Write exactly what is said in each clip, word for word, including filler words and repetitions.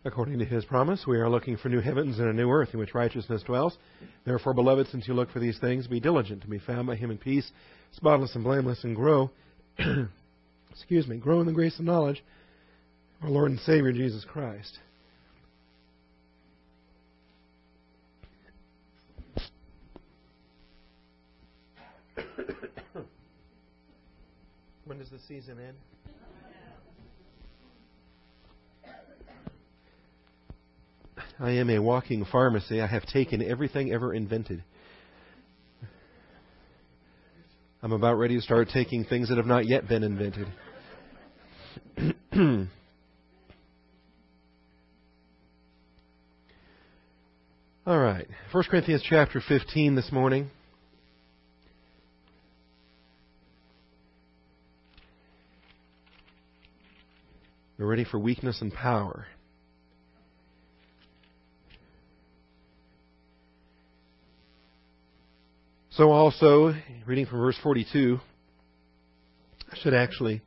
According to His promise, we are looking for new heavens and a new earth in which righteousness dwells. Therefore, beloved, since you look for these things, be diligent to be found by Him in peace, spotless and blameless, and grow, excuse me, grow in the grace and knowledge of our Lord and Savior, Jesus Christ. When does the season end? I am a walking pharmacy. I have taken everything ever invented. I'm about ready to start taking things that have not yet been invented. All right. First Corinthians chapter fifteen this morning. We're ready for weakness and power. So also, reading from verse forty-two, I should actually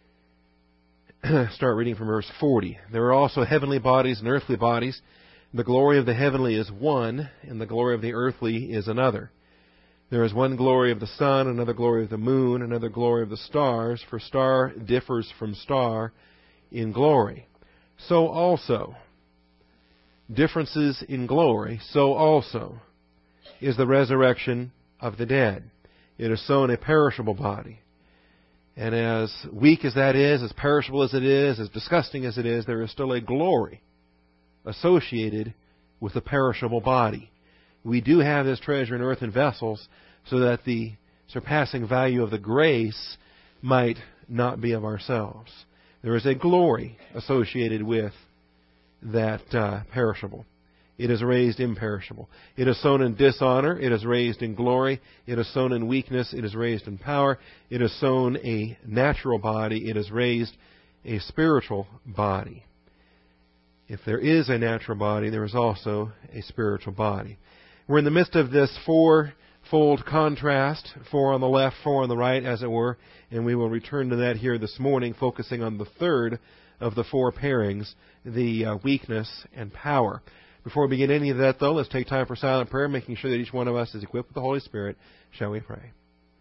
start reading from verse forty. There are also heavenly bodies and earthly bodies. The glory of the heavenly is one, and the glory of the earthly is another. There is one glory of the sun, another glory of the moon, another glory of the stars, for star differs from star in glory. So also, differences in glory, so also is the resurrection of the dead. It is sown a perishable body. And as weak as that is, as perishable as it is, as disgusting as it is, there is still a glory associated with the perishable body. We do have this treasure in earthen vessels so that the surpassing value of the grace might not be of ourselves. There is a glory associated with that uh, perishable. It is raised imperishable. It is sown in dishonor. It is raised in glory. It is sown in weakness. It is raised in power. It is sown a natural body. It is raised a spiritual body. If there is a natural body, there is also a spiritual body. We're in the midst of this four-fold contrast, four on the left, four on the right, as it were, and we will return to that here this morning, focusing on the third of the four pairings, the uh, weakness and power. Before we begin any of that, though, let's take time for silent prayer, making sure that each one of us is equipped with the Holy Spirit. Shall we pray?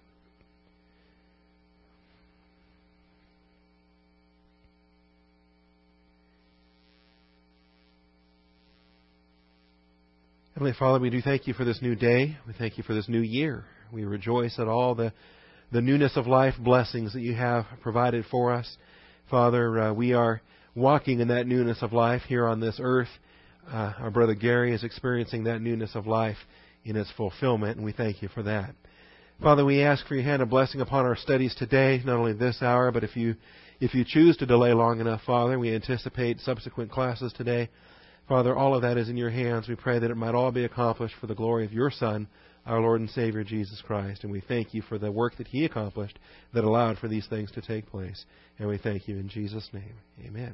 Heavenly Father, we do thank You for this new day. We thank You for this new year. We rejoice at all the, the newness of life blessings that You have provided for us. Father, uh, we are walking in that newness of life here on this earth. Uh, our brother Gary is experiencing that newness of life in its fulfillment, and we thank You for that. Father, we ask for Your hand of blessing upon our studies today, not only this hour, but if You if you choose to delay long enough, Father, we anticipate subsequent classes today. Father, all of that is in Your hands. We pray that it might all be accomplished for the glory of Your Son, our Lord and Savior, Jesus Christ. And we thank You for the work that He accomplished that allowed for these things to take place. And we thank You in Jesus' name. Amen.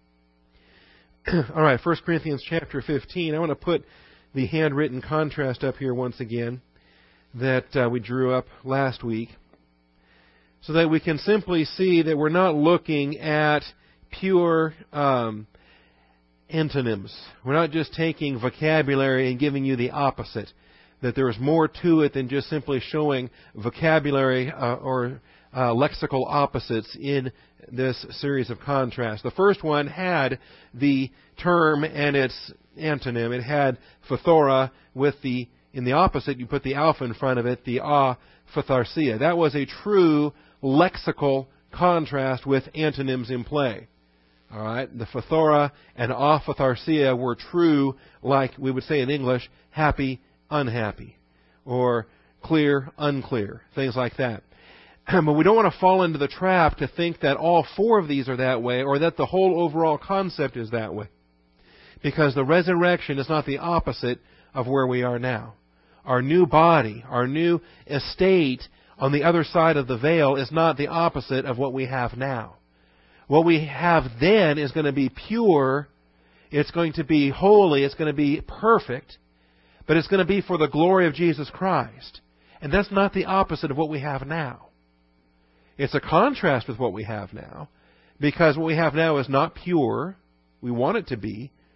All right, First Corinthians chapter fifteen. I want to put the handwritten contrast up here once again that uh, we drew up last week so that we can simply see that we're not looking at pure um, antonyms. We're not just taking vocabulary and giving you the opposite, that there is more to it than just simply showing vocabulary uh, or uh, lexical opposites in this series of contrasts. The first one had the term and its antonym. It had phthora with the, in the opposite, you put the alpha in front of it, the a phtharsia. That was a true lexical contrast with antonyms in play. All right, the phthora and aphtharsia were true, like we would say in English, happy, unhappy, or clear, unclear, things like that. But we don't want to fall into the trap to think that all four of these are that way, or that the whole overall concept is that way. Because the resurrection is not the opposite of where we are now. Our new body, our new estate on the other side of the veil is not the opposite of what we have now. What we have then is going to be pure, it's going to be holy, it's going to be perfect, but it's going to be for the glory of Jesus Christ. And that's not the opposite of what we have now. It's a contrast with what we have now, because what we have now is not pure. We want it to be,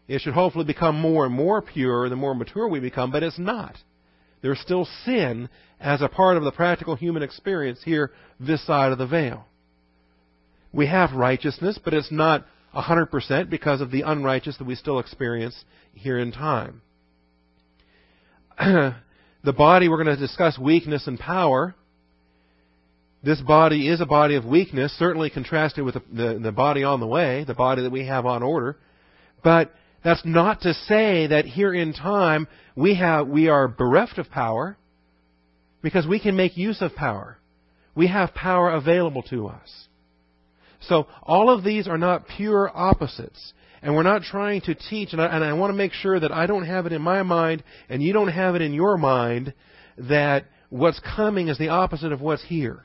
It should hopefully become more and more pure the more mature we become, but it's not. There's still sin as a part of the practical human experience here this side of the veil. We have righteousness, but it's not one hundred percent because of the unrighteous that we still experience here in time. The body, we're going to discuss weakness and power. This body is a body of weakness, certainly contrasted with the, the, the body on the way, the body that we have on order. But that's not to say that here in time we have we are bereft of power, because we can make use of power. We have power available to us. So all of these are not pure opposites. And we're not trying to teach, and I, and I want to make sure that I don't have it in my mind and you don't have it in your mind that what's coming is the opposite of what's here.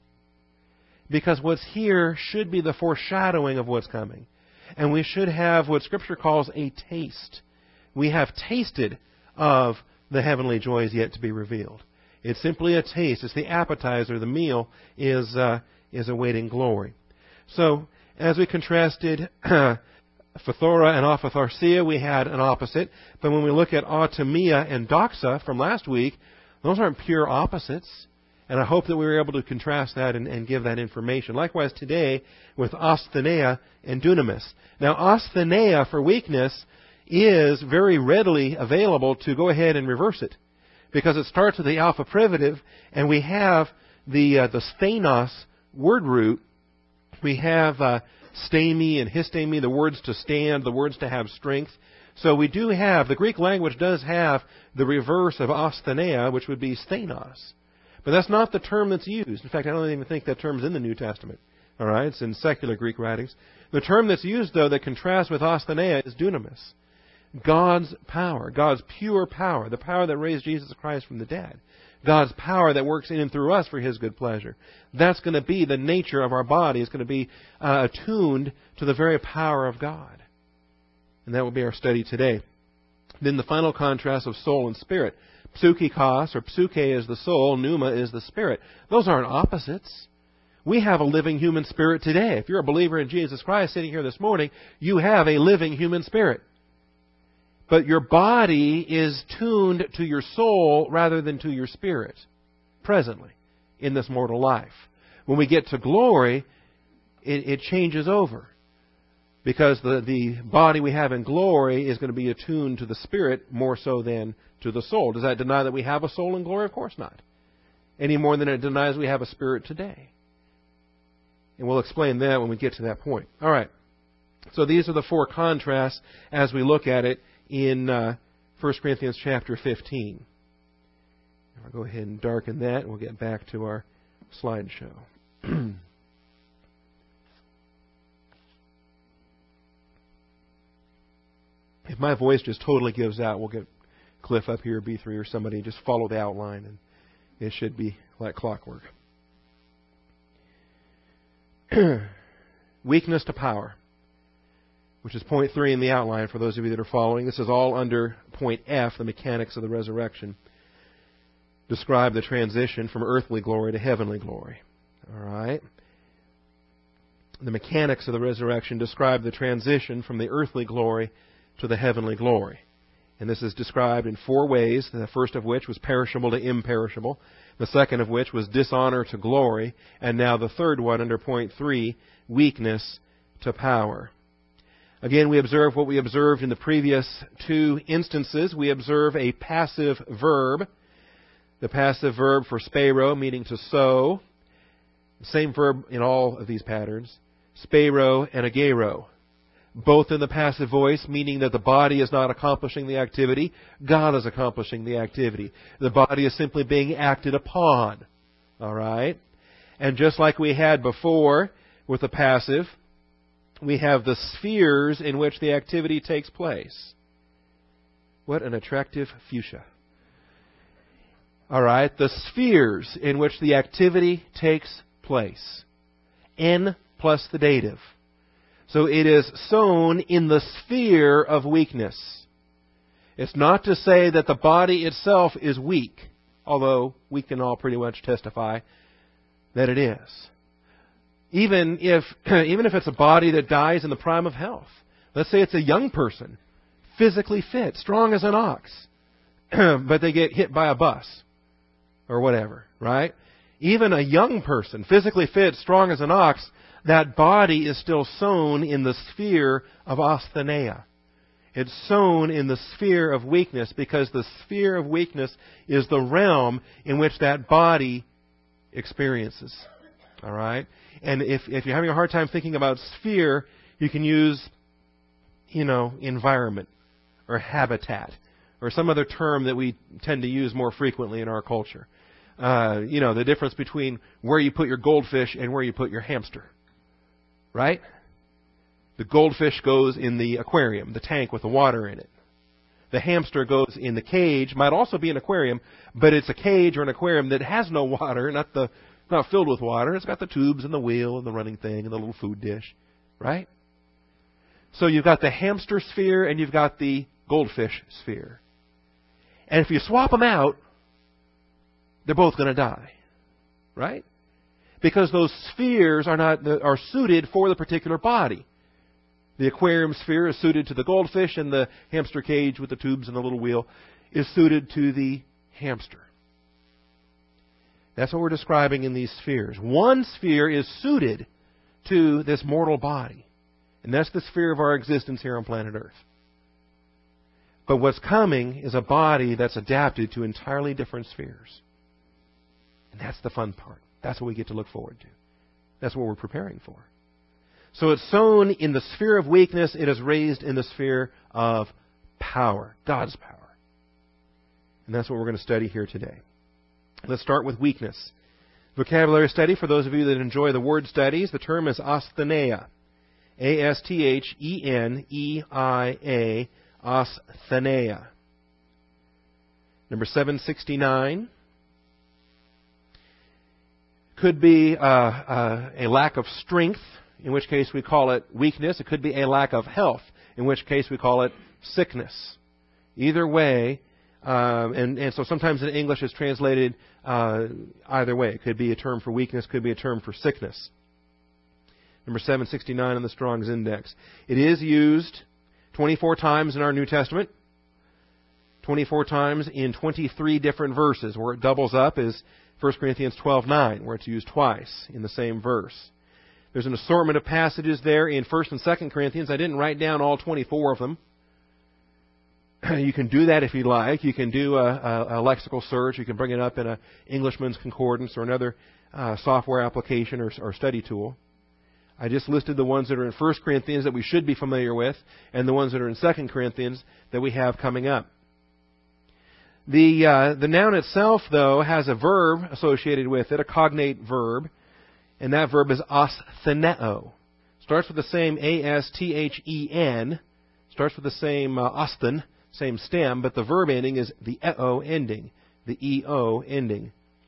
Because what's here should be the foreshadowing of what's coming. And we should have what Scripture calls a taste. We have tasted of the heavenly joys yet to be revealed. It's simply a taste. It's the appetizer. The meal is uh, is awaiting glory. So, as we contrasted Phathora and Aphtharsia, we had an opposite. But when we look at Automia and Doxa from last week, those aren't pure opposites. And I hope that we were able to contrast that and, and give that information. Likewise today with asthenia and dunamis. Now, asthenia for weakness is very readily available to go ahead and reverse it, because it starts with the alpha privative, and we have the uh, the stenos word root. We have uh, stami and histemi, the words to stand, the words to have strength. So we do have, the Greek language does have the reverse of asthenia, which would be stenos. But that's not the term that's used. In fact, I don't even think that term's in the New Testament. All right, it's in secular Greek writings. The term that's used, though, that contrasts with asthenia is dunamis. God's power, God's pure power, the power that raised Jesus Christ from the dead. God's power that works in and through us for His good pleasure. That's going to be the nature of our body. It's going to be uh, attuned to the very power of God. And that will be our study today. Then the final contrast of soul and spirit. Psychikos, or psyche is the soul, pneuma is the spirit. Those aren't opposites. We have a living human spirit today. If you're a believer in Jesus Christ sitting here this morning, you have a living human spirit. But your body is tuned to your soul rather than to your spirit presently in this mortal life. When we get to glory, it, it changes over. Because the, the body we have in glory is going to be attuned to the spirit more so than to the soul. Does that deny that we have a soul in glory? Of course not. Any more than it denies we have a spirit today. And we'll explain that when we get to that point. All right. So these are the four contrasts as we look at it in uh, First Corinthians chapter fifteen. I'll go ahead and darken that, and we'll get back to our slideshow. If my voice just totally gives out, we'll get Cliff up here, B three, or somebody, just follow the outline, and it should be like clockwork. Weakness to power, which is point three in the outline for those of you that are following. This is all under point F, the mechanics of the resurrection. Describe the transition from earthly glory to heavenly glory. All right. The mechanics of the resurrection describe the transition from the earthly glory to the heavenly glory. And this is described in four ways, the first of which was perishable to imperishable, the second of which was dishonor to glory, and now the third one under point three, weakness to power. Again, we observe what we observed in the previous two instances. We observe a passive verb. The passive verb for spero, meaning to sow. The same verb in all of these patterns. Spero and agero. Both in the passive voice, meaning that the body is not accomplishing the activity. God is accomplishing the activity. The body is simply being acted upon. All right? And just like we had before with the passive, we have the spheres in which the activity takes place. What an attractive fuchsia. All right, the spheres in which the activity takes place. N plus the dative. So it is sown in the sphere of weakness. It's not to say that the body itself is weak, although we can all pretty much testify that it is. Even if even if it's a body that dies in the prime of health. Let's say it's a young person physically fit, strong as an ox, but they get hit by a bus or whatever, right? Even a young person, physically fit, strong as an ox, that body is still sown in the sphere of asthenia. It's sown in the sphere of weakness because the sphere of weakness is the realm in which that body experiences. All right? And if, if you're having a hard time thinking about sphere, you can use, you know, environment or habitat or some other term that we tend to use more frequently in our culture. Uh, you know, the difference between where you put your goldfish and where you put your hamster. Right? The goldfish goes in the aquarium, the tank with the water in it. The hamster goes in the cage, might also be an aquarium, but it's a cage or an aquarium that has no water, not the not filled with water. It's got the tubes and the wheel and the running thing and the little food dish. Right? So you've got the hamster sphere and you've got the goldfish sphere. And if you swap them out, they're both going to die. Right? Because those spheres are not are suited for the particular body. The aquarium sphere is suited to the goldfish, and the hamster cage with the tubes and the little wheel is suited to the hamster. That's what we're describing in these spheres. One sphere is suited to this mortal body, and that's the sphere of our existence here on planet Earth. But what's coming is a body that's adapted to entirely different spheres. And that's the fun part. That's what we get to look forward to. That's what we're preparing for. So it's sown in the sphere of weakness. It is raised in the sphere of power, God's power. And that's what we're going to study here today. Let's start with weakness. Vocabulary study, for those of you that enjoy the word studies, the term is asthenia. A S T H E N E I A, asthenia. Number seven sixty-nine. Could be uh, uh, a lack of strength, in which case we call it weakness. It could be a lack of health, in which case we call it sickness. Either way, um, and, and so sometimes in English it's translated uh, either way. It could be a term for weakness, could be a term for sickness. Number seven sixty-nine on the Strong's Index. It is used twenty-four times in our New Testament, twenty-four times in twenty-three different verses. Where it doubles up is First Corinthians twelve nine, where it's used twice in the same verse. There's an assortment of passages there in First and Second Corinthians. I didn't write down all twenty-four of them. You can do that if you like. You can do a, a, a lexical search. You can bring it up in an Englishman's Concordance or another uh, software application or, or study tool. I just listed the ones that are in First Corinthians that we should be familiar with and the ones that are in Second Corinthians that we have coming up. The uh, the noun itself, though, has a verb associated with it, a cognate verb, and that verb is astheneo. Starts with the same A S T H E N, starts with the same uh, aston, same stem, but the verb ending is the eo ending, the E O ending.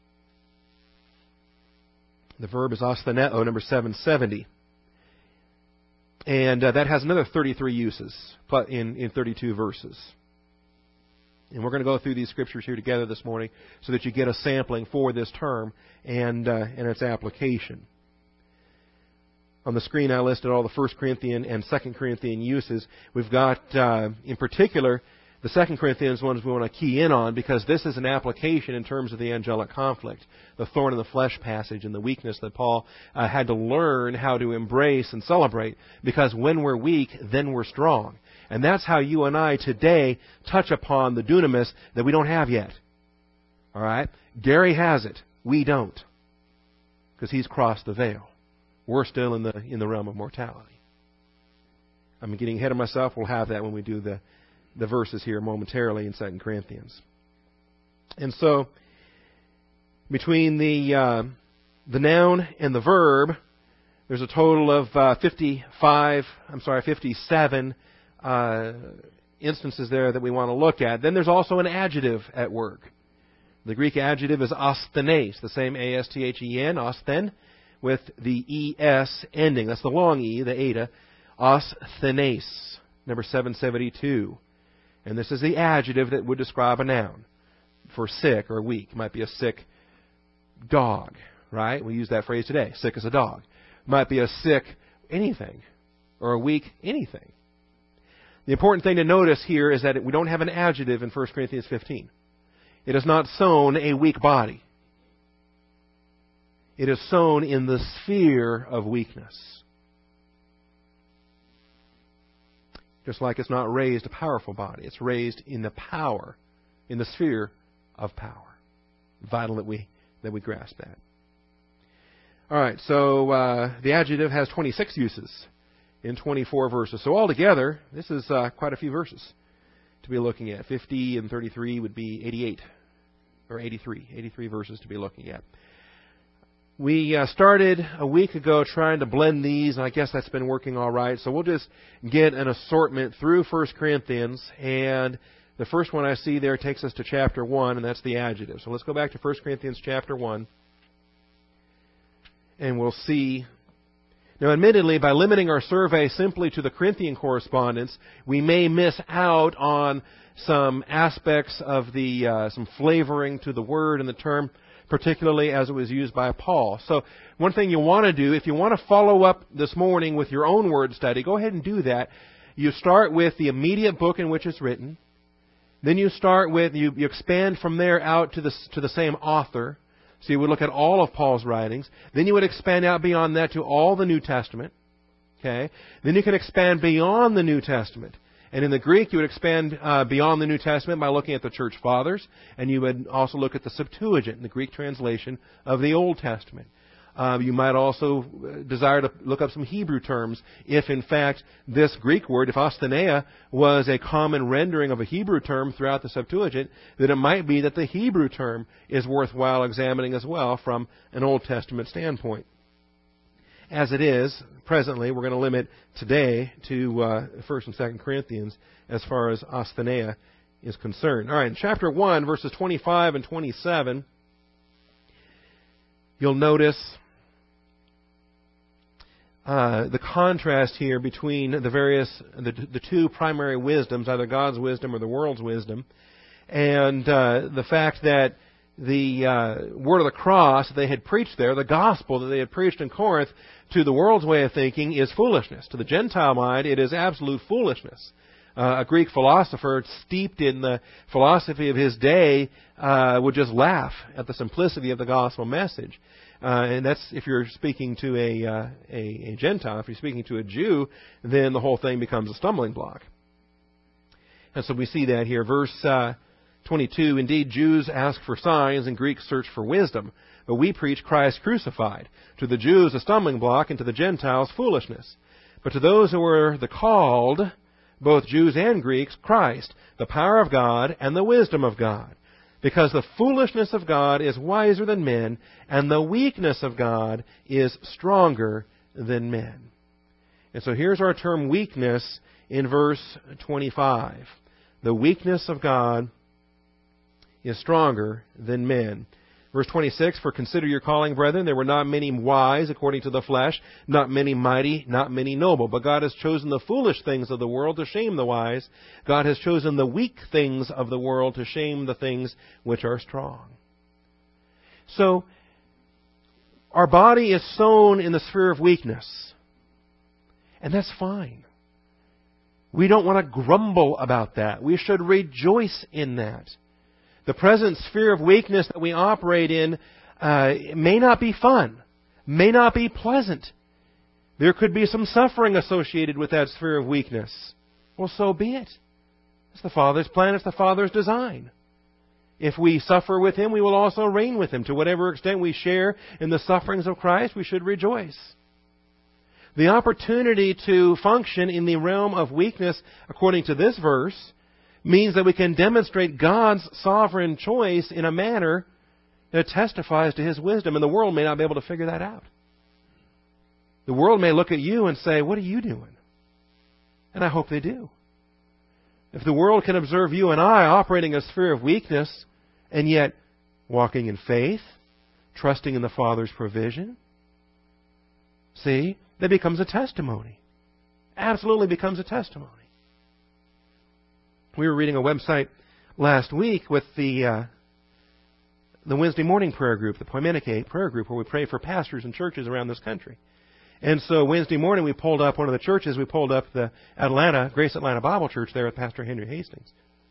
The verb is astheneo, number seven seventy. And uh, that has another thirty-three uses in, in thirty-two verses. And we're going to go through these scriptures here together this morning so that you get a sampling for this term and uh, and its application. On the screen I listed all the First Corinthian and Second Corinthian uses. We've got, uh, in particular, the Second Corinthians ones we want to key in on because this is an application in terms of the angelic conflict, the thorn in the flesh passage and the weakness that Paul uh, had to learn how to embrace and celebrate, because when we're weak, then we're strong. And that's how you and I today touch upon the dunamis that we don't have yet. All right? Gary has it. We don't. Because he's crossed the veil. We're still in the in the realm of mortality. I'm getting ahead of myself. We'll have that when we do the, the verses here momentarily in Second Corinthians. And so, between the uh, the noun and the verb, there's a total of uh, fifty-five, I'm sorry, fifty-seven Uh, instances there that we want to look at. Then there's also an adjective at work. The Greek adjective is asthenes, the same A S T H E N, asthen, with the E S ending. That's the long E, the eta. Asthenes, number seven seventy-two. And this is the adjective that would describe a noun for sick or weak. It might be a sick dog, right? We use that phrase today, sick as a dog. It might be a sick anything or a weak anything. The important thing to notice here is that we don't have an adjective in First Corinthians fifteen. It is not sown a weak body. It is sown in the sphere of weakness. Just like it's not raised a powerful body. It's raised in the power, in the sphere of power. Vital that we that we grasp that. All right, so uh, the adjective has twenty-six uses in twenty-four verses. So altogether, this is uh, quite a few verses to be looking at. fifty and thirty-three would be eighty-eight, or eighty-three. eighty-three verses to be looking at. We uh, started a week ago trying to blend these, and I guess that's been working all right. So we'll just get an assortment through First Corinthians, and the first one I see there takes us to chapter one, and that's the adjective. So let's go back to First Corinthians chapter one, and we'll see. Now, admittedly, by limiting our survey simply to the Corinthian correspondence, we may miss out on some aspects of the, uh, some flavoring to the word and the term, particularly as it was used by Paul. So one thing you want to do, if you want to follow up this morning with your own word study, go ahead and do that. You start with the immediate book in which it's written. Then you start with, you, you expand from there out to the, to the same author. So you would look at all of Paul's writings. Then you would expand out beyond that to all the New Testament. Okay? Then you can expand beyond the New Testament. And in the Greek, you would expand uh, beyond the New Testament by looking at the Church Fathers. And you would also look at the Septuagint, the Greek translation of the Old Testament. Uh, you might also desire to look up some Hebrew terms if, in fact, this Greek word, if astheneia, was a common rendering of a Hebrew term throughout the Septuagint, then it might be that the Hebrew term is worthwhile examining as well from an Old Testament standpoint. As it is, presently, we're going to limit today to uh, First and Second Corinthians as far as astheneia is concerned. All right, in chapter one, verses twenty-five and twenty-seven, you'll notice Uh, the contrast here between the various, the, the two primary wisdoms, either God's wisdom or the world's wisdom, and uh, the fact that the uh, word of the cross they had preached there, the gospel that they had preached in Corinth, to the world's way of thinking is foolishness. To the Gentile mind, it is absolute foolishness. Uh, a Greek philosopher steeped in the philosophy of his day uh, would just laugh at the simplicity of the gospel message. Uh, and that's if you're speaking to a, uh, a a Gentile. If you're speaking to a Jew, then the whole thing becomes a stumbling block. And so we see that here. Verse uh, twenty-two, indeed, Jews ask for signs and Greeks search for wisdom. But we preach Christ crucified. To the Jews a stumbling block, and to the Gentiles foolishness. But to those who are the called, both Jews and Greeks, Christ, the power of God and the wisdom of God. Because the foolishness of God is wiser than men, and the weakness of God is stronger than men. And so here's our term weakness in verse twenty-five. The weakness of God is stronger than men. Verse twenty-six, for consider your calling, brethren, there were not many wise according to the flesh, not many mighty, not many noble. But God has chosen the foolish things of the world to shame the wise. God has chosen the weak things of the world to shame the things which are strong. So, our body is sown in the sphere of weakness. And that's fine. We don't want to grumble about that. We should rejoice in that. The present sphere of weakness that we operate in uh, may not be fun, may not be pleasant. There could be some suffering associated with that sphere of weakness. Well, so be it. It's the Father's plan, it's the Father's design. If we suffer with Him, we will also reign with Him. To whatever extent we share in the sufferings of Christ, we should rejoice. The opportunity to function in the realm of weakness, according to this verse, means that we can demonstrate God's sovereign choice in a manner that testifies to His wisdom. And the world may not be able to figure that out. The world may look at you and say, what are you doing? And I hope they do. If the world can observe you and I operating a sphere of weakness and yet walking in faith, trusting in the Father's provision, see, that becomes a testimony. Absolutely becomes a testimony. We were reading a website last week with the uh, the Wednesday morning prayer group, the Poimenike prayer group, where we pray for pastors and churches around this country. And so Wednesday morning we pulled up one of the churches. We pulled up the Atlanta, Grace Atlanta Bible Church there with Pastor Henry Hastings.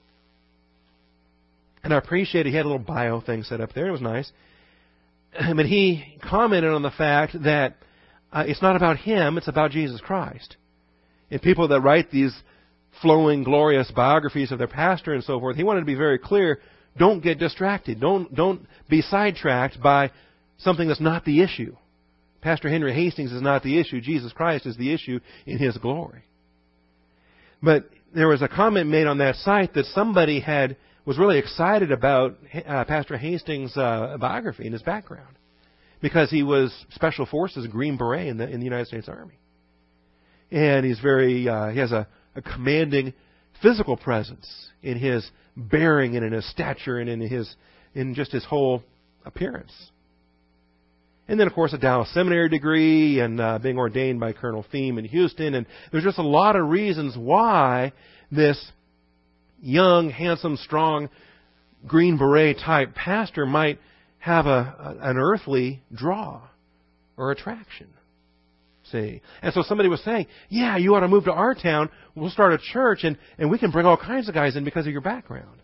And I appreciated he had a little bio thing set up there. It was nice. But he commented on the fact that uh, it's not about him, it's about Jesus Christ. And people that write these flowing, glorious biographies of their pastor and so forth, he wanted to be very clear, don't get distracted. Don't, don't be sidetracked by something that's not the issue. Pastor Henry Hastings is not the issue. Jesus Christ is the issue in His glory. But there was a comment made on that site that somebody had was really excited about uh, Pastor Hastings' uh, biography and his background because he was Special Forces Green Beret in the in the United States Army, and he's very uh, he has a, a commanding physical presence in his bearing and in his stature and in his in just his whole appearance. And then, of course, a Dallas Seminary degree and uh, being ordained by Colonel Thiem in Houston. And there's just a lot of reasons why this young, handsome, strong, Green Beret type pastor might have a, a an earthly draw or attraction. See? And so somebody was saying, yeah, you ought to move to our town. We'll start a church and, and we can bring all kinds of guys in because of your background.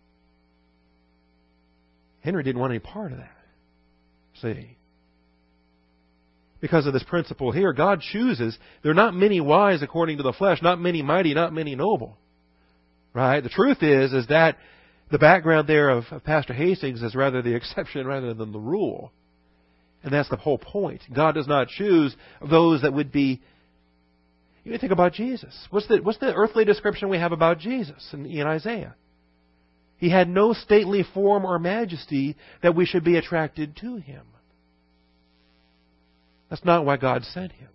Henry didn't want any part of that. See? Because of this principle here, God chooses. There are not many wise according to the flesh, not many mighty, not many noble. Right? The truth is, is that the background there of, of Pastor Hastings is rather the exception rather than the rule. And that's the whole point. God does not choose those that would be... You think about Jesus. What's the, what's the earthly description we have about Jesus in, in Isaiah? He had no stately form or majesty that we should be attracted to Him. That's not why God sent Him.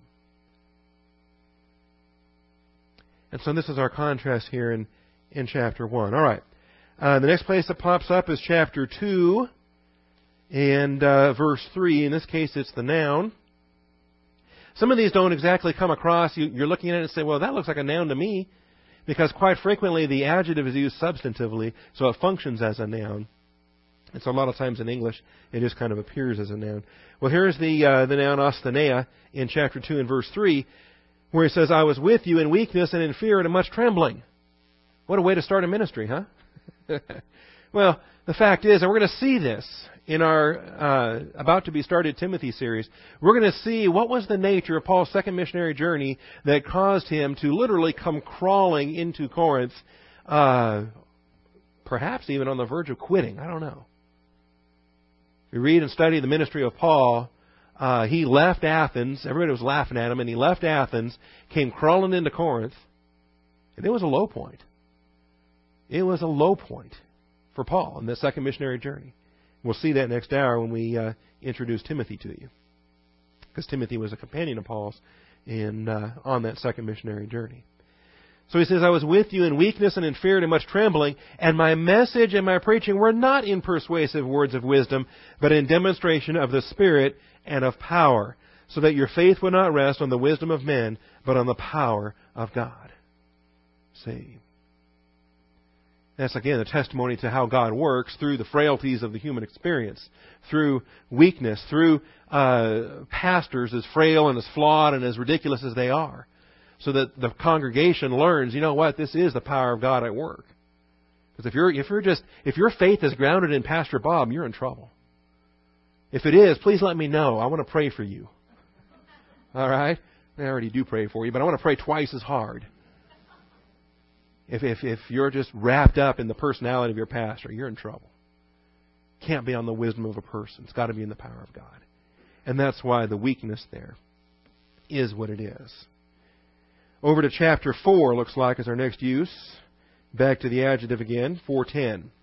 And so this is our contrast here in, in chapter one. All right. Uh, the next place that pops up is chapter two and uh, verse three. In this case, it's the noun. Some of these don't exactly come across. You, you're looking at it and say, well, that looks like a noun to me. Because quite frequently the adjective is used substantively, so it functions as a noun. And so a lot of times in English, it just kind of appears as a noun. Well, here's the uh, the noun astheneia in chapter two and verse three, where he says, I was with you in weakness and in fear and in much trembling. What a way to start a ministry, huh? Well, the fact is, and we're going to see this in our uh, about to be started Timothy series, we're going to see what was the nature of Paul's second missionary journey that caused him to literally come crawling into Corinth, uh, perhaps even on the verge of quitting. I don't know. We read and study the ministry of Paul. Uh, he left Athens. Everybody was laughing at him, and he left Athens, came crawling into Corinth, and it was a low point. It was a low point for Paul in the second missionary journey. We'll see that next hour when we uh, introduce Timothy to you, because Timothy was a companion of Paul's in uh, on that second missionary journey. So he says, I was with you in weakness and in fear and in much trembling, and my message and my preaching were not in persuasive words of wisdom, but in demonstration of the Spirit and of power, so that your faith would not rest on the wisdom of men, but on the power of God. See? That's, again, a testimony to how God works through the frailties of the human experience, through weakness, through uh, pastors as frail and as flawed and as ridiculous as they are. So that the congregation learns, you know what, this is the power of God at work. Because if you're if you're just if your faith is grounded in Pastor Bob, you're in trouble. If it is, please let me know. I want to pray for you. All right? I already do pray for you, but I want to pray twice as hard. If if if you're just wrapped up in the personality of your pastor, you're in trouble. Can't be on the wisdom of a person. It's got to be in the power of God. And that's why the weakness there is what it is. Over to chapter four, looks like, is our next use. Back to the adjective again, four ten.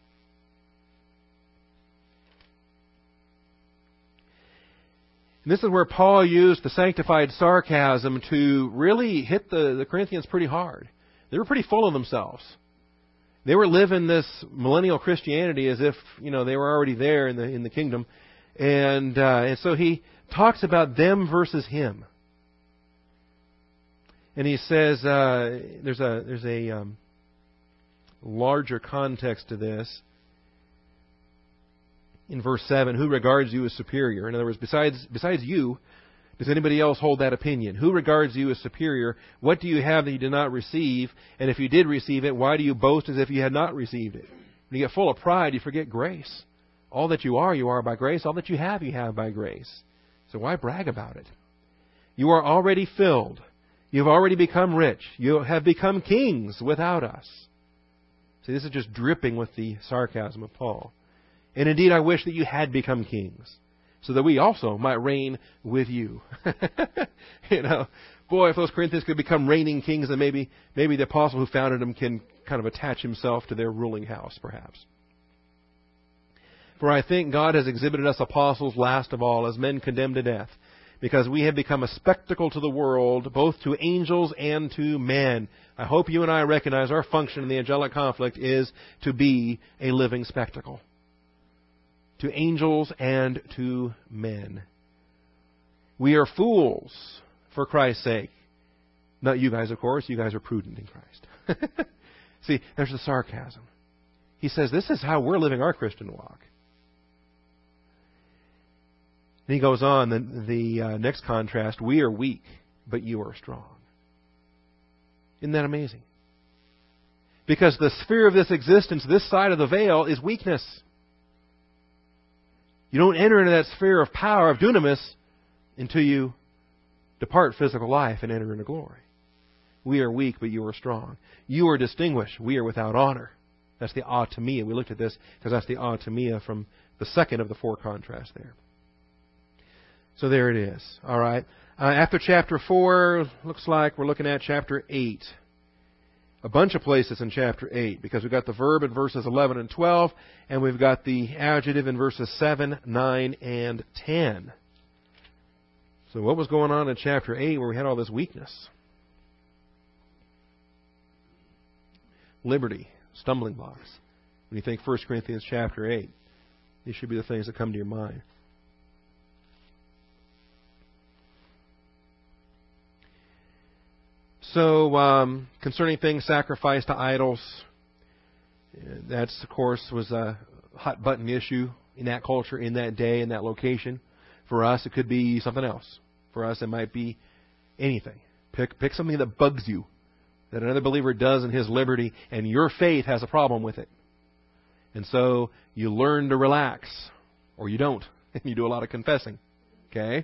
And this is where Paul used the sanctified sarcasm to really hit the, the Corinthians pretty hard. They were pretty full of themselves. They were living this millennial Christianity as if, you know, they were already there in the in the kingdom. And, uh, and so he talks about them versus him. And he says uh, there's a there's a um, larger context to this. In verse seven, who regards you as superior? In other words, besides besides you, Does anybody else hold that opinion? Who regards you as superior? What do you have that you did not receive? And if you did receive it, why do you boast as if you had not received it? When you get full of pride, you forget grace. All that you are, you are by grace. All that you have, you have by grace. So why brag about it? You are already filled. You've already become rich. You have become kings without us. See, this is just dripping with the sarcasm of Paul. And indeed, I wish that you had become kings, so that we also might reign with you. You know, boy, if those Corinthians could become reigning kings, then maybe maybe the apostle who founded them can kind of attach himself to their ruling house, perhaps. For I think God has exhibited us apostles last of all as men condemned to death, because we have become a spectacle to the world, both to angels and to men. I hope you and I recognize our function in the angelic conflict is to be a living spectacle. To angels and to men. We are fools for Christ's sake. Not you guys, of course. You guys are prudent in Christ. See, there's the sarcasm. He says, this is how we're living our Christian walk. And he goes on, the, the uh, next contrast, we are weak, but you are strong. Isn't that amazing? Because the sphere of this existence, this side of the veil, is weakness. You don't enter into that sphere of power, of dunamis, until you depart physical life and enter into glory. We are weak, but you are strong. You are distinguished. We are without honor. That's the atomia. We looked at this because that's the atomia from the second of the four contrasts there. So there it is. All right. Uh, after chapter four, looks like we're looking at chapter eight. A bunch of places in chapter eight, because we've got the verb in verses eleven and twelve, and we've got the adjective in verses seven, nine, and ten. So what was going on in chapter eight where we had all this weakness? Liberty, stumbling blocks. When you think First Corinthians chapter eight, these should be the things that come to your mind. So, um, concerning things sacrificed to idols, that's, of course, was a hot-button issue in that culture, in that day, in that location. For us, it could be something else. For us, it might be anything. Pick, pick something that bugs you, that another believer does in his liberty, and your faith has a problem with it. And so, you learn to relax, or you don't, and you do a lot of confessing. Okay?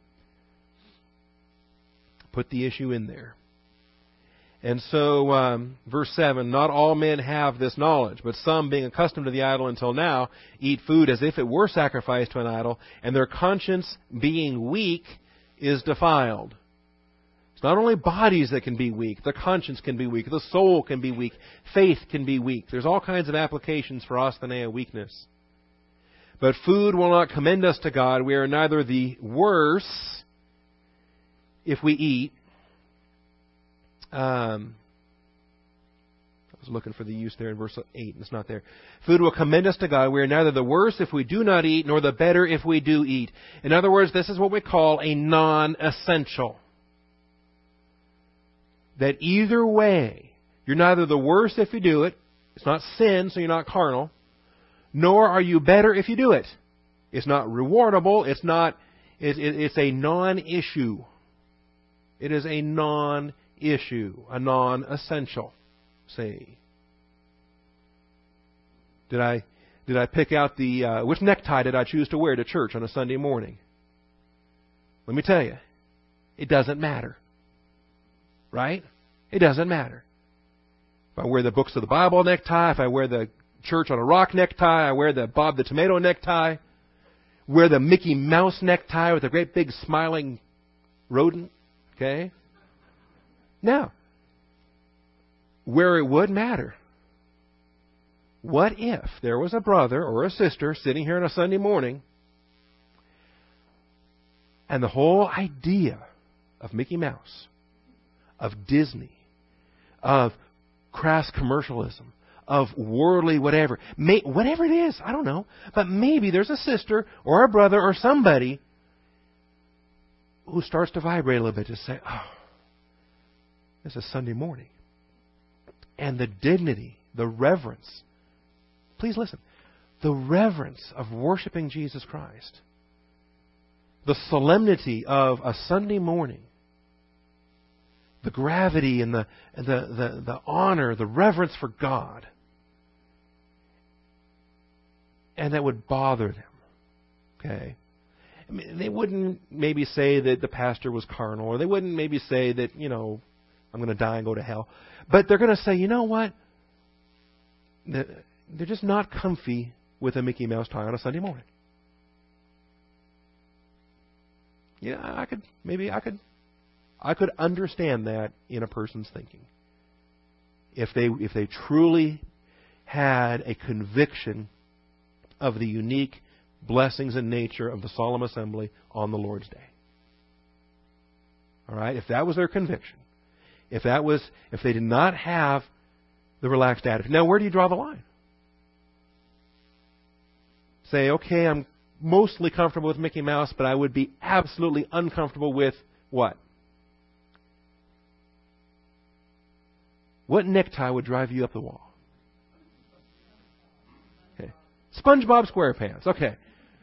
Put the issue in there. And so, um, verse seven, not all men have this knowledge, but some, being accustomed to the idol until now, eat food as if it were sacrificed to an idol, and their conscience, being weak, is defiled. It's not only bodies that can be weak, the conscience can be weak, the soul can be weak, faith can be weak. There's all kinds of applications for asthenia weakness. But food will not commend us to God. We are neither the worse if we eat. Um, I was looking for the use there in verse eight, and it's not there. Food will commend us to God. We are neither the worse if we do not eat, nor the better if we do eat. In other words, this is what we call a non-essential. That either way, you're neither the worse if you do it. It's not sin, so you're not carnal. Nor are you better if you do it. It's not rewardable. It's not. It, it, it's a non-issue. It is a non-issue. Issue, a non-essential. See, did I did I pick out the uh, which necktie did I choose to wear to church on a Sunday morning? Let me tell you, it doesn't matter, right? It doesn't matter. If I wear the Books of the Bible necktie, if I wear the Church on a Rock necktie, I wear the Bob the Tomato necktie, wear the Mickey Mouse necktie with a great big smiling rodent. Okay. Now, where it would matter, what if there was a brother or a sister sitting here on a Sunday morning, and the whole idea of Mickey Mouse, of Disney, of crass commercialism, of worldly whatever, may, whatever it is, I don't know, but maybe there's a sister or a brother or somebody who starts to vibrate a little bit to say, oh, this is Sunday morning. And the dignity, the reverence, please listen, the reverence of worshiping Jesus Christ the solemnity of a Sunday morning, the gravity and the, and the, the, the honor, the reverence for God, and that would bother them. Okay? I mean, they wouldn't maybe say that the pastor was carnal, or they wouldn't maybe say that, you know, I'm going to die and go to hell. But they're going to say, you know what? They're just not comfy with a Mickey Mouse tie on a Sunday morning. Yeah, I could, maybe I could, I could understand that in a person's thinking. If they, if they truly had a conviction of the unique blessings and nature of the solemn assembly on the Lord's Day. All right? If that was their conviction. If that was, if they did not have the relaxed attitude. Now, where do you draw the line? Say, okay, I'm mostly comfortable with Mickey Mouse, but I would be absolutely uncomfortable with what? What necktie would drive you up the wall? Okay. SpongeBob SquarePants. Okay.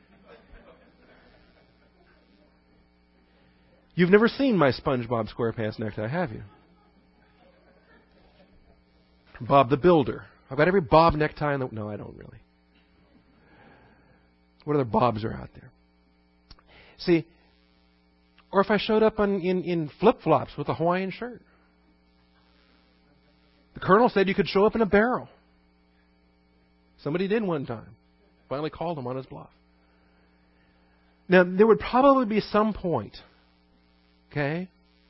You've never seen my SpongeBob SquarePants necktie, have you? Bob the Builder. I've got every Bob necktie in the... No, I don't really. What other Bobs are out there? See, or if I showed up on, in, in flip-flops with a Hawaiian shirt. The colonel said you could show up in a barrel. Somebody did one time. Finally called him on his bluff. Now, there would probably be some point, okay?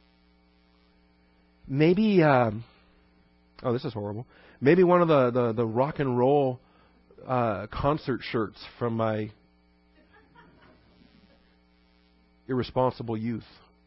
Maybe, um, oh, this is horrible. Maybe one of the, the, the rock and roll uh, concert shirts from my irresponsible youth.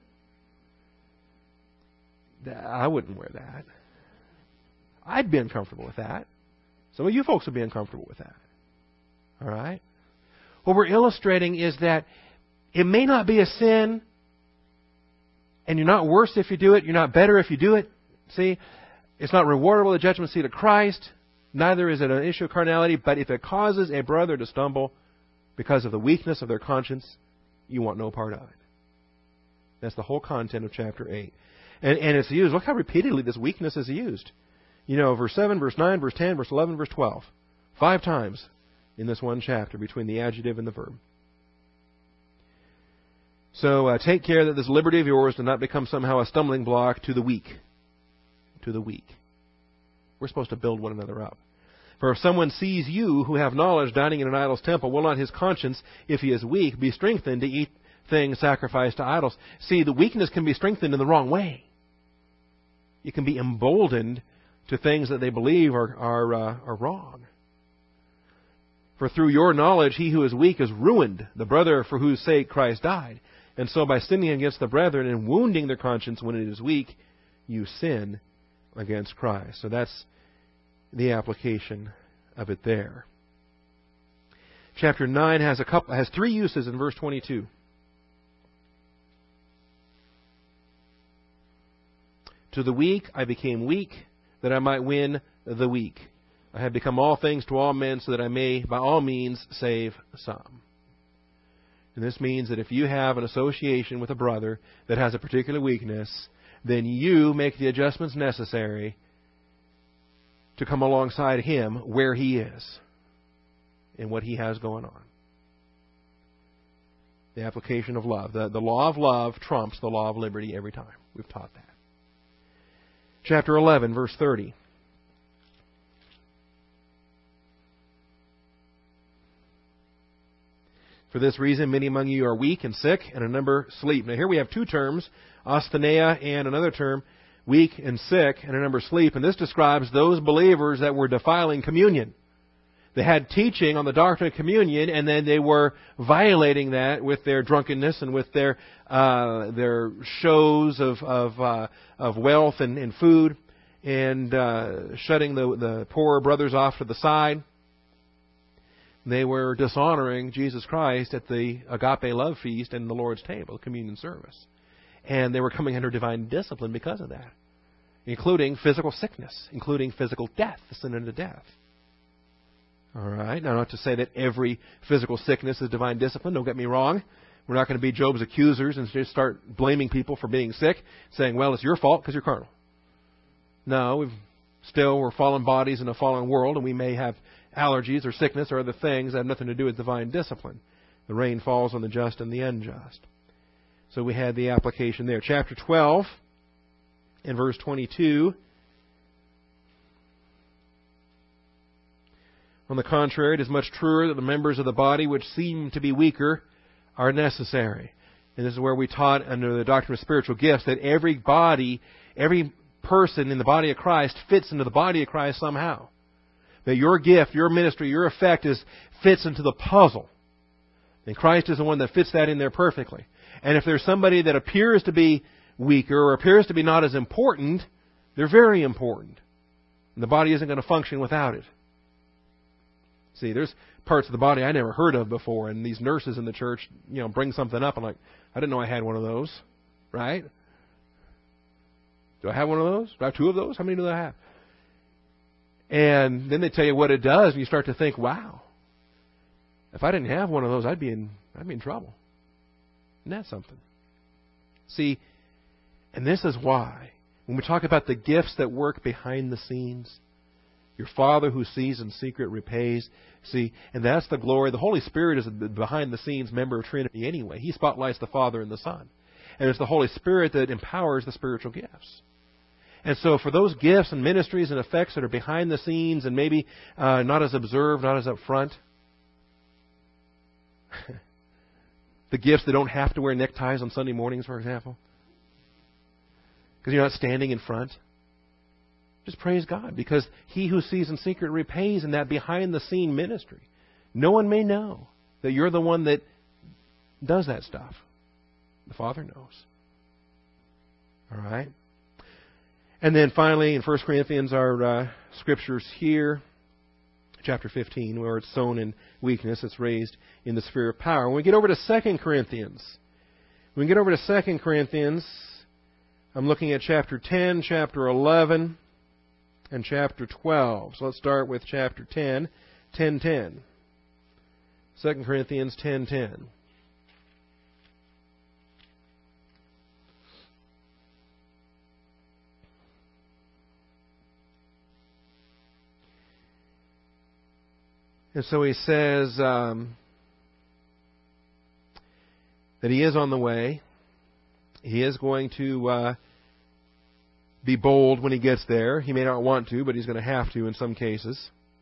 I wouldn't wear that. I'd be uncomfortable with that. Some of you folks would be uncomfortable with that. All right? What we're illustrating is that it may not be a sin, and you're not worse if you do it. You're not better if you do it. See? It's not rewardable the judgment seat of Christ. Neither is it an issue of carnality. But if it causes a brother to stumble because of the weakness of their conscience, you want no part of it. That's the whole content of chapter eight. And, and it's used. Look how repeatedly this weakness is used. You know, verse seven, verse nine, verse ten, verse eleven, verse twelve. Five times in this one chapter between the adjective and the verb. So uh, take care that this liberty of yours does not become somehow a stumbling block to the weak. To the weak. We're supposed to build one another up. For if someone sees you who have knowledge dining in an idol's temple, will not his conscience, if he is weak, be strengthened to eat things sacrificed to idols? See, the weakness can be strengthened in the wrong way. It can be emboldened to things that they believe are are, uh, are wrong. For through your knowledge, he who is weak is ruined, the brother for whose sake Christ died. And so by sinning against the brethren and wounding their conscience when it is weak, you sin against Christ. So that's the application of it there. Chapter nine has a couple has three uses in verse twenty-two. To the weak I became weak, that I might win the weak. I have become all things to all men, so that I may by all means save some. And this means that if you have an association with a brother that has a particular weakness, then you make the adjustments necessary to come alongside him where he is and what he has going on. The application of love. The, the law of love trumps the law of liberty every time. We've taught that. Chapter eleven, verse thirty. For this reason, many among you are weak and sick, and a number sleep. Now here we have two terms, asthenia and another term, weak and sick, and a number sleep. And this describes those believers that were defiling communion. They had teaching on the doctrine of communion, and then they were violating that with their drunkenness and with their uh, their shows of of, uh, of wealth and, and food, and uh, shutting the the poorer brothers off to the side. They were dishonoring Jesus Christ at the agape love feast and the Lord's table, communion service. And they were coming under divine discipline because of that, including physical sickness, including physical death, the sin unto death. All right. Now, not to say that every physical sickness is divine discipline. Don't get me wrong. We're not going to be Job's accusers and just start blaming people for being sick, saying, well, it's your fault because you're carnal. No, we've still, we're fallen bodies in a fallen world, and we may have allergies or sickness or other things that have nothing to do with divine discipline. The rain falls on the just and the unjust. So we had the application there. Chapter twelve, in verse twenty-two. On the contrary, it is much truer that the members of the body which seem to be weaker are necessary. And this is where we taught under the doctrine of spiritual gifts that every body, every person in the body of Christ fits into the body of Christ somehow. That your gift, your ministry, your effect is fits into the puzzle. And Christ is the one that fits that in there perfectly. And if there's somebody that appears to be weaker or appears to be not as important, they're very important. And the body isn't going to function without it. See, there's parts of the body I never heard of before, and these nurses in the church, you know, bring something up. I'm like, I didn't know I had one of those, right? Do I have one of those? Do I have two of those? How many do I have? And then they tell you what it does, and you start to think, wow, if I didn't have one of those, I'd be in, I'd be in trouble. Isn't that something? See, and this is why, when we talk about the gifts that work behind the scenes, your Father who sees in secret repays. See, and that's the glory. The Holy Spirit is a behind-the-scenes member of Trinity anyway. He spotlights the Father and the Son. And it's the Holy Spirit that empowers the spiritual gifts. And so for those gifts and ministries and effects that are behind the scenes and maybe uh, not as observed, not as up front, the gifts that don't have to wear neckties on Sunday mornings, for example, because you're not standing in front, just praise God, because He who sees in secret repays in that behind-the-scene ministry. No one may know that you're the one that does that stuff. The Father knows. All right? And then finally, in First Corinthians, our uh, scriptures here, chapter fifteen, where it's sown in weakness, it's raised in the sphere of power. When we get over to Second Corinthians, when we get over to Second Corinthians, I'm looking at chapter ten, chapter eleven, and chapter twelve. So let's start with chapter ten, ten ten. Second Corinthians ten ten. And so he says um, that he is on the way. He is going to uh, be bold when he gets there. He may not want to, but he's going to have to in some cases.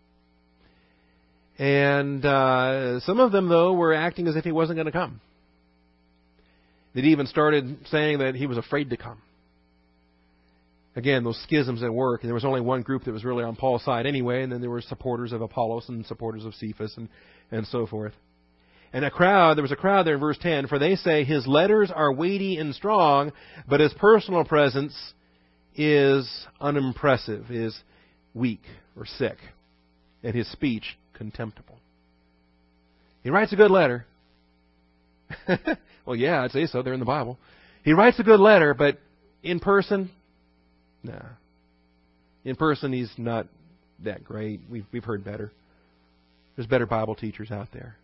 And uh, some of them, though, were acting as if he wasn't going to come. They'd even started saying that he was afraid to come. Again, those schisms at work, and there was only one group that was really on Paul's side anyway, and then there were supporters of Apollos and supporters of Cephas and, and so forth. And a crowd, there was a crowd there in verse ten, for they say his letters are weighty and strong, but his personal presence is unimpressive, is weak or sick, and his speech contemptible. He writes a good letter. Well, yeah, I'd say so. They're in the Bible. He writes a good letter, but in person, nah. In person, he's not that great. We've, we've heard better. There's better Bible teachers out there.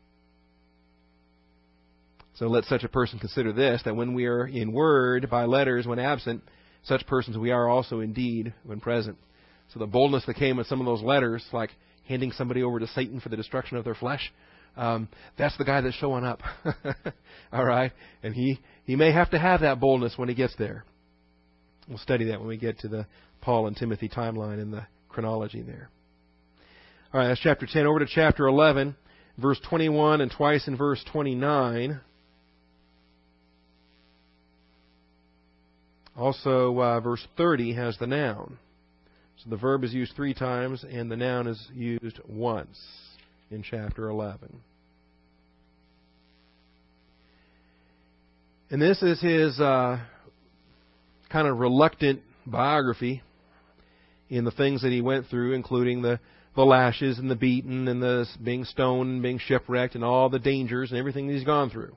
So let such a person consider this, that when we are in word by letters when absent, such persons we are also indeed when present. So the boldness that came with some of those letters, like handing somebody over to Satan for the destruction of their flesh, um, that's the guy that's showing up. All right? And he, he may have to have that boldness when he gets there. We'll study that when we get to the Paul and Timothy timeline and the chronology there. All right, that's chapter ten. Over to chapter eleven, verse twenty-one and twice in verse twenty-nine. Also, uh, verse thirty has the noun. So the verb is used three times and the noun is used once in chapter eleven. And this is his uh, kind of reluctant biography in the things that he went through, including the, the lashes and the beaten and the being stoned and being shipwrecked and all the dangers and everything that he's gone through.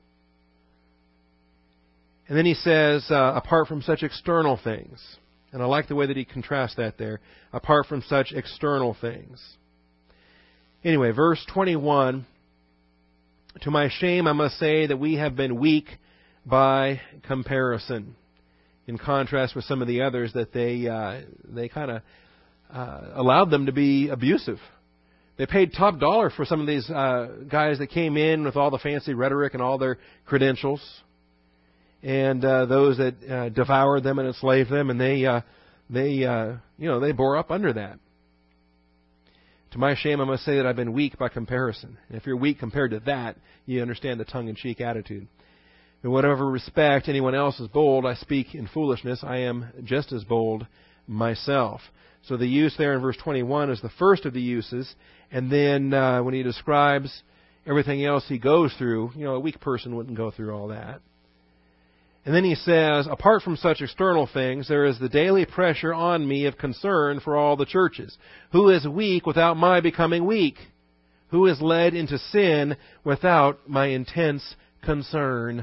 And then he says, uh, apart from such external things. And I like the way that he contrasts that there. Apart from such external things. Anyway, verse twenty-one To my shame, I must say that we have been weak by comparison, in contrast with some of the others that they uh, they kind of uh, allowed them to be abusive. They paid top dollar for some of these uh, guys that came in with all the fancy rhetoric and all their credentials, and uh, those that uh, devoured them and enslaved them, and they uh, they uh, you know they bore up under that. To my shame, I must say that I've been weak by comparison. And if you're weak compared to that, you understand the tongue-in-cheek attitude. In whatever respect anyone else is bold, I speak in foolishness. I am just as bold myself. So the use there in verse twenty-one is the first of the uses. And then uh, when he describes everything else he goes through, you know, a weak person wouldn't go through all that. And then he says, apart from such external things, there is the daily pressure on me of concern for all the churches. Who is weak without my becoming weak? Who is led into sin without my intense concern?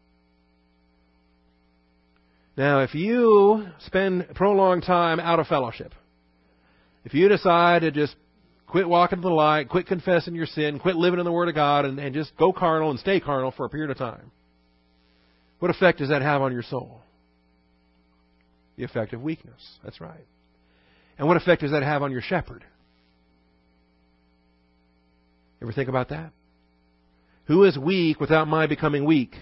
Now, if you spend prolonged time out of fellowship, if you decide to just quit walking to the light, quit confessing your sin, quit living in the Word of God, and, and just go carnal and stay carnal for a period of time, what effect does that have on your soul? The effect of weakness. That's right. And what effect does that have on your shepherd? Ever think about that? Who is weak without my becoming weak?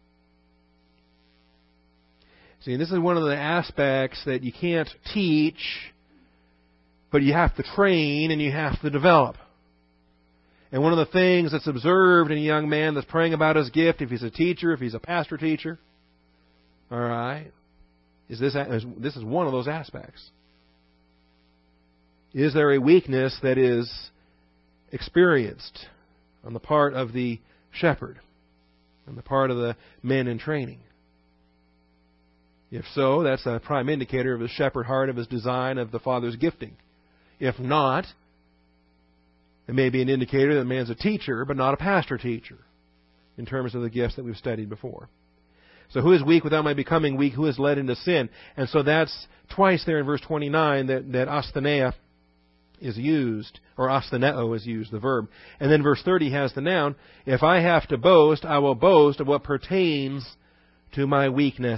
See, this is one of the aspects that you can't teach, but you have to train and you have to develop. And one of the things that's observed in a young man that's praying about his gift, if he's a teacher, if he's a pastor teacher, all right, is this, this is one of those aspects. Is there a weakness that is experienced on the part of the shepherd, on the part of the men in training? If so, that's a prime indicator of his shepherd heart, of his design, of the Father's gifting. If not, it may be an indicator that the man's a teacher, but not a pastor-teacher, in terms of the gifts that we've studied before. So who is weak without my becoming weak? Who is led into sin? And so that's twice there in verse twenty-nine that, that astheneia is used, or astheneo is used, the verb. And then verse thirty has the noun. If I have to boast, I will boast of what pertains to my weakness.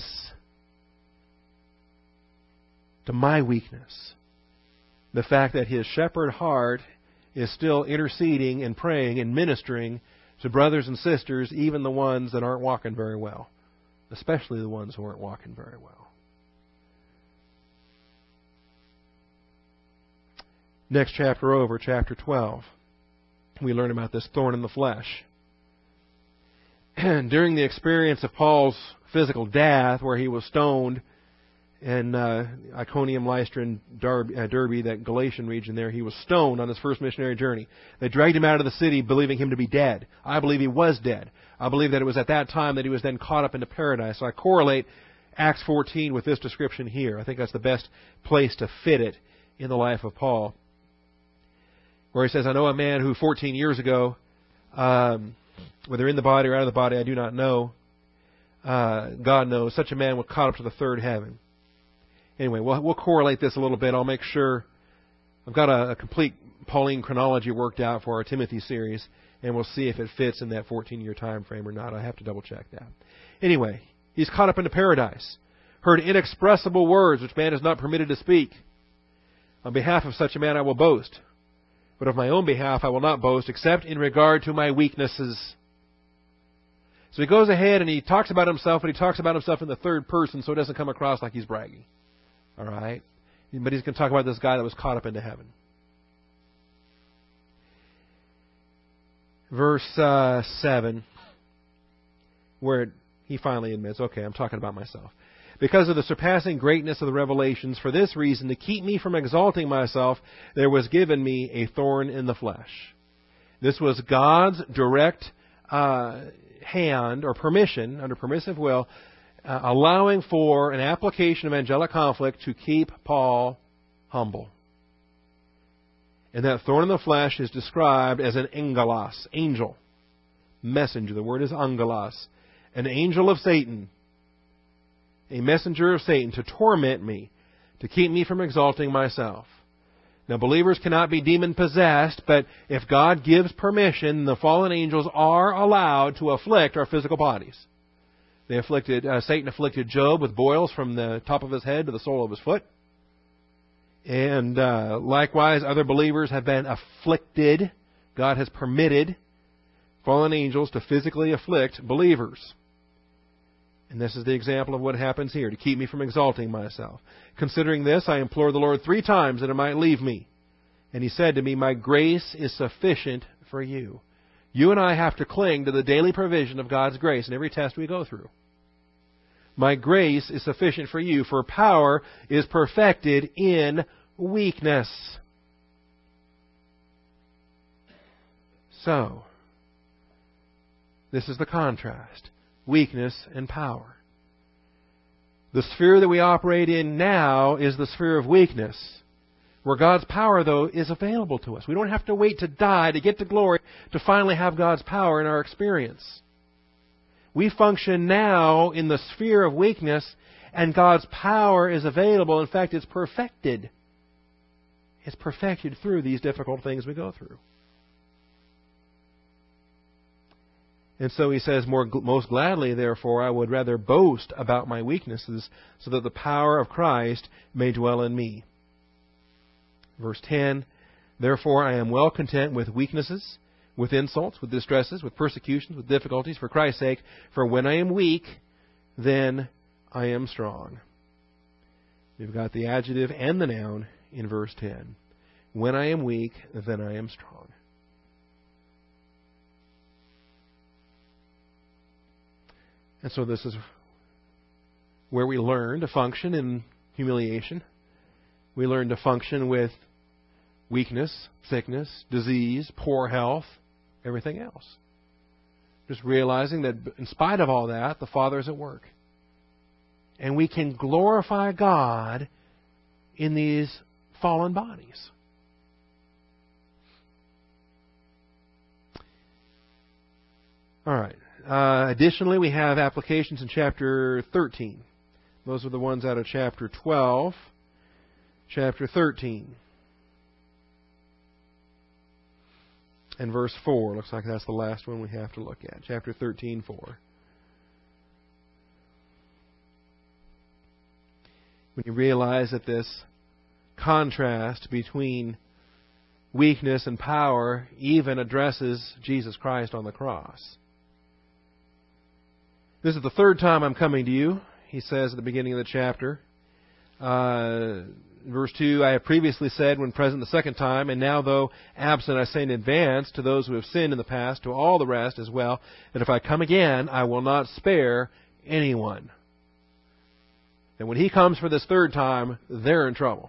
To my weakness. The fact that his shepherd heart is still interceding and praying and ministering to brothers and sisters, even the ones that aren't walking very well. Especially the ones who aren't walking very well. Next chapter over, chapter twelve, we learn about this thorn in the flesh. And during the experience of Paul's physical death, where he was stoned in uh, Iconium, Lystra, and Derbe, uh, Derbe, that Galatian region there, he was stoned on his first missionary journey. They dragged him out of the city, believing him to be dead. I believe he was dead. I believe that it was at that time that he was then caught up into paradise. So I correlate Acts fourteen with this description here. I think that's the best place to fit it in the life of Paul, where he says, I know a man who fourteen years ago, um, whether in the body or out of the body, I do not know. Uh, God knows. Such a man was caught up to the third heaven. Anyway, we'll, we'll correlate this a little bit. I'll make sure I've got a, a complete Pauline chronology worked out for our Timothy series, and we'll see if it fits in that fourteen-year time frame or not. I have to double-check that. Anyway, he's caught up into paradise, heard inexpressible words which man is not permitted to speak. On behalf of such a man I will boast, but of my own behalf I will not boast, except in regard to my weaknesses. So he goes ahead and he talks about himself, but he talks about himself in the third person so it doesn't come across like he's bragging. All right? But he's going to talk about this guy that was caught up into heaven. Verse uh, seven, where he finally admits, okay, I'm talking about myself. Because of the surpassing greatness of the revelations, for this reason, to keep me from exalting myself, there was given me a thorn in the flesh. This was God's direct uh, hand or permission, under permissive will, Uh, allowing for an application of angelic conflict to keep Paul humble. And that thorn in the flesh is described as an angelos, angel, messenger. The word is angelos, an angel of Satan, a messenger of Satan to torment me, to keep me from exalting myself. Now, believers cannot be demon-possessed, but if God gives permission, the fallen angels are allowed to afflict our physical bodies. They afflicted uh, Satan afflicted Job with boils from the top of his head to the sole of his foot. And uh, likewise, other believers have been afflicted. God has permitted fallen angels to physically afflict believers. And this is the example of what happens here, to keep me from exalting myself. Considering this, I implored the Lord three times that it might leave me. And He said to me, my grace is sufficient for you. You and I have to cling to the daily provision of God's grace in every test we go through. My grace is sufficient for you, for power is perfected in weakness. So, this is the contrast. Weakness and power. The sphere that we operate in now is the sphere of weakness, where God's power, though, is available to us. We don't have to wait to die to get to glory to finally have God's power in our experience. We function now in the sphere of weakness, and God's power is available. In fact, it's perfected. It's perfected through these difficult things we go through. And so he says, More, most gladly, therefore, I would rather boast about my weaknesses, so that the power of Christ may dwell in me. Verse ten, therefore I am well content with weaknesses, with insults, with distresses, with persecutions, with difficulties, for Christ's sake. For when I am weak, then I am strong. We've got the adjective and the noun in verse ten. When I am weak, then I am strong. And so this is where we learn to function in humiliation. We learn to function with weakness, sickness, disease, poor health, everything else. Just realizing that in spite of all that, the Father is at work. And we can glorify God in these fallen bodies. All right. Uh, additionally, we have applications in chapter thirteen. Those are the ones out of chapter twelve. Chapter thirteen. And verse four. Looks like that's the last one we have to look at. Chapter thirteen, four. When you realize that this contrast between weakness and power even addresses Jesus Christ on the cross. This is the third time I'm coming to you, he says at the beginning of the chapter. Uh, verse two, I have previously said when present the second time, and now though absent I say in advance to those who have sinned in the past, to all the rest as well, that if I come again, I will not spare anyone. And when he comes for this third time, they're in trouble.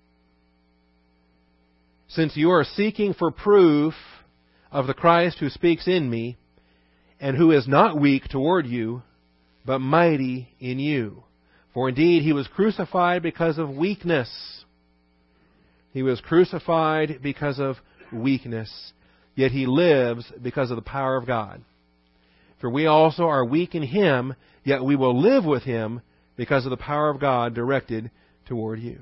Since you are seeking for proof of the Christ who speaks in me, and who is not weak toward you, but mighty in you. For indeed he was crucified because of weakness. He was crucified because of weakness. Yet he lives because of the power of God. For we also are weak in him, yet we will live with him because of the power of God directed toward you.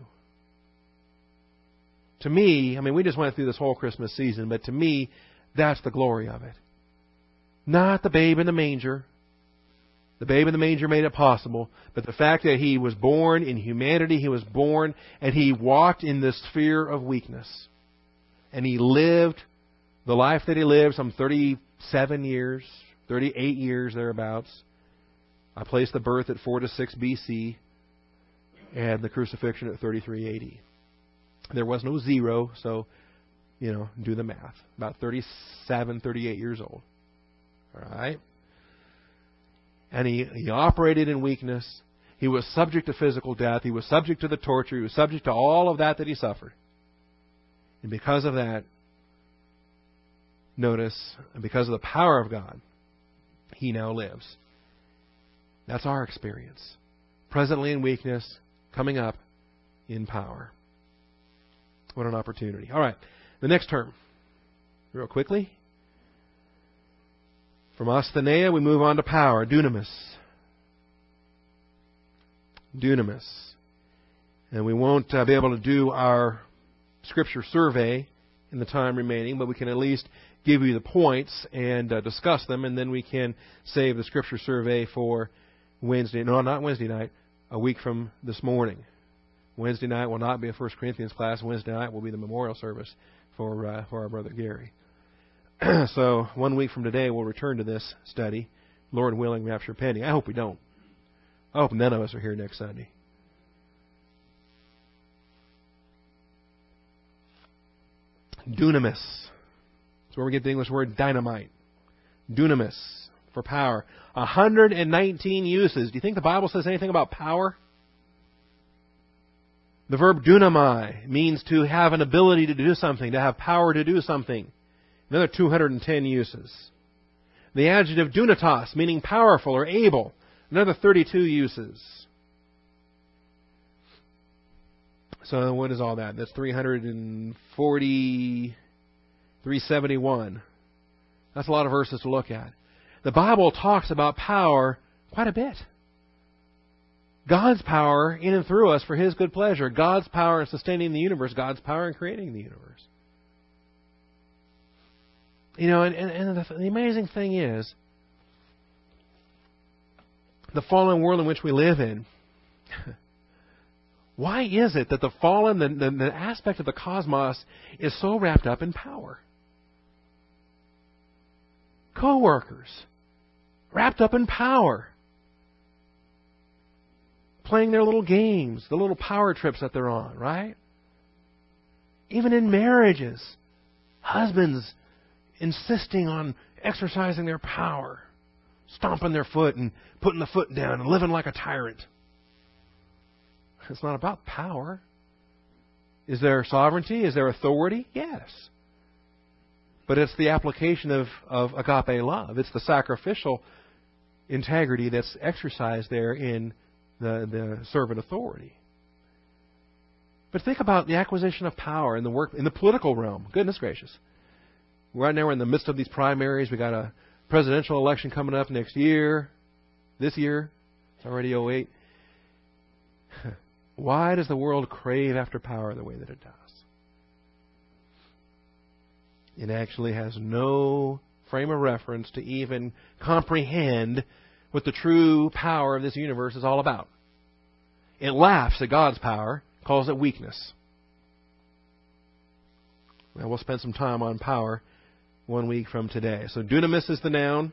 To me, I mean, we just went through this whole Christmas season, but to me, that's the glory of it. Not the babe in the manger. The babe in the manger made it possible, but the fact that he was born in humanity, he was born and he walked in this sphere of weakness. And he lived the life that he lived, some thirty-seven years, thirty-eight years thereabouts. I placed the birth at four to six B C and the crucifixion at thirty-three A D. There was no zero, so, you know, do the math. About thirty-seven, thirty-eight years old. All right? And he, he operated in weakness. He was subject to physical death. He was subject to the torture. He was subject to all of that that he suffered. And because of that, notice, and because of the power of God, he now lives. That's our experience. Presently in weakness, coming up in power. What an opportunity. All right, the next term. Real quickly. From astheneia, we move on to power, dunamis. Dunamis. And we won't uh, be able to do our Scripture survey in the time remaining, but we can at least give you the points and uh, discuss them, and then we can save the Scripture survey for Wednesday. No, not Wednesday night, a week from this morning. Wednesday night will not be a First Corinthians class. Wednesday night will be the memorial service for uh, for our brother Gary. So one week from today, we'll return to this study, Lord willing, rapture pending. I hope we don't. I hope none of us are here next Sunday. Dunamis. That's where we get the English word dynamite. Dunamis, for power. one hundred nineteen uses. Do you think the Bible says anything about power? The verb dunamai means to have an ability to do something, to have power to do something. Another two hundred ten uses. The adjective dunatos, meaning powerful or able. Another thirty-two uses. So what is all that? That's three hundred forty, three hundred seventy-one. That's a lot of verses to look at. The Bible talks about power quite a bit. God's power in and through us for His good pleasure. God's power in sustaining the universe. God's power in creating the universe. You know, and, and, and the, the amazing thing is, the fallen world in which we live in, why is it that the fallen, the, the, the aspect of the cosmos is so wrapped up in power? Co-workers, wrapped up in power. Playing their little games, the little power trips that they're on, right? Even in marriages, husbands insisting on exercising their power, stomping their foot and putting the foot down and living like a tyrant. It's not about power. Is there sovereignty? Is there authority? Yes. But it's the application of, of agape love. It's the sacrificial integrity that's exercised there in the, the servant authority. But think about the acquisition of power in the work in the political realm. Goodness gracious. Right now we're in the midst of these primaries. We got a presidential election coming up next year. This year. It's already oh eight. Why does the world crave after power the way that it does? It actually has no frame of reference to even comprehend what the true power of this universe is all about. It laughs at God's power, calls it weakness. Now we'll spend some time on power one week from today. So dunamis is the noun.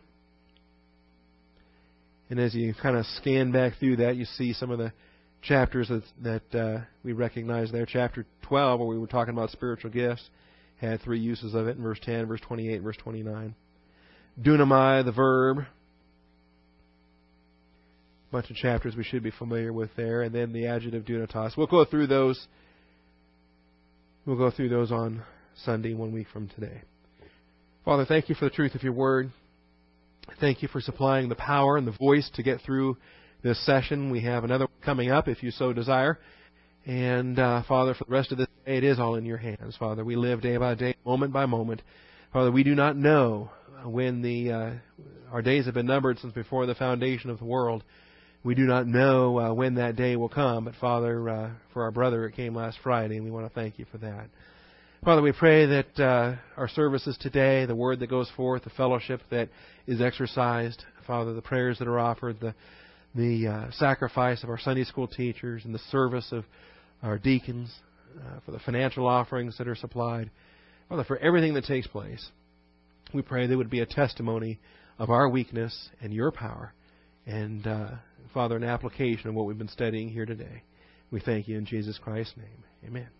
And as you kind of scan back through that, you see some of the chapters that, that uh, we recognize there. Chapter twelve, where we were talking about spiritual gifts, had three uses of it in verse ten, verse twenty-eight, verse twenty-nine. Dunamai, the verb. A bunch of chapters we should be familiar with there. And then the adjective dunatos. We'll go through those. We'll go through those on Sunday, one week from today. Father, thank you for the truth of your word. Thank you for supplying the power and the voice to get through this session. We have another coming up if you so desire. And, uh, Father, for the rest of this day, it is all in your hands. Father, we live day by day, moment by moment. Father, we do not know when the uh, our days have been numbered since before the foundation of the world. We do not know uh, when that day will come. But, Father, uh, for our brother, it came last Friday, and we want to thank you for that. Father, we pray that uh, our services today, the word that goes forth, the fellowship that is exercised, Father, the prayers that are offered, the the uh, sacrifice of our Sunday school teachers and the service of our deacons, uh, for the financial offerings that are supplied, Father, for everything that takes place, we pray there would be a testimony of our weakness and your power, and, uh, Father, an application of what we've been studying here today. We thank you in Jesus Christ's name. Amen.